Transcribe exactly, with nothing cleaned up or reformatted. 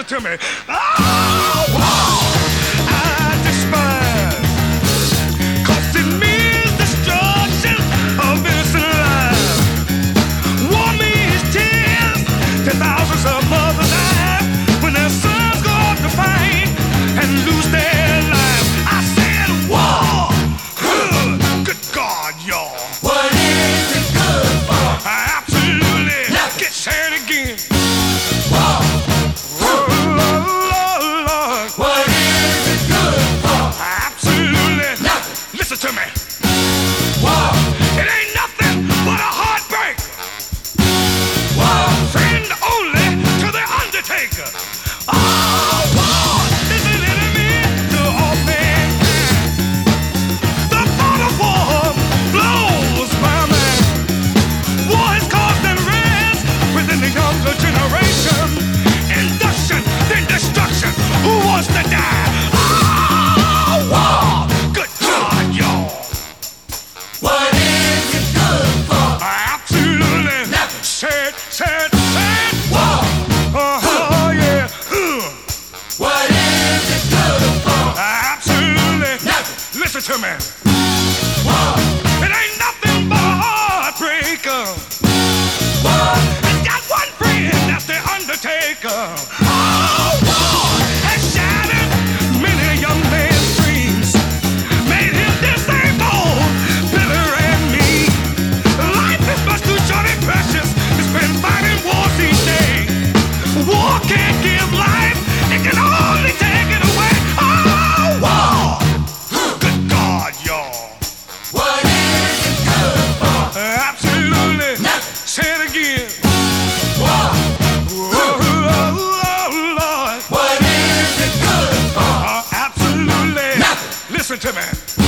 listen to me. Oh, wow, I despise. Costing me destruction of innocent lives. War means tears to thousands of mothers die when their sons go off to fight and lose their lives. I said war. Good God, y'all. What is it good for? Absolutely. Nothing. Get said again. War. Oh, Lord, Lord. What is it good for? Absolutely. Nothing. Listen to me. War. It ain't nothing but a heartbreak. War. Friend only to the undertaker. Oh, war is an enemy to all mankind. The thought of war blows my mind. War has caused unrest within the younger generation. Induction, then destruction. Who wants to die? Oh, war. Good God, y'all. What is it good for? Absolutely. Nothing. Said, said, said. War. Oh, yeah. Huh. What is it good for? Absolutely. Nothing. Listen to me. War. It ain't nothing but a heartbreaker. War. I got one friend, that's the undertaker. Oh, war has shattered many young men's dreams. Made him disabled, bitter and mean. Life is much too short and precious to spend fighting wars each day. War can't give life, it can only take it away. Oh, war! Good God, y'all. What is it good for? Absolutely. Nothing. Say it again. War. Oh, oh, Lord. What is it good for? Uh, absolutely. Nothing. Listen to me.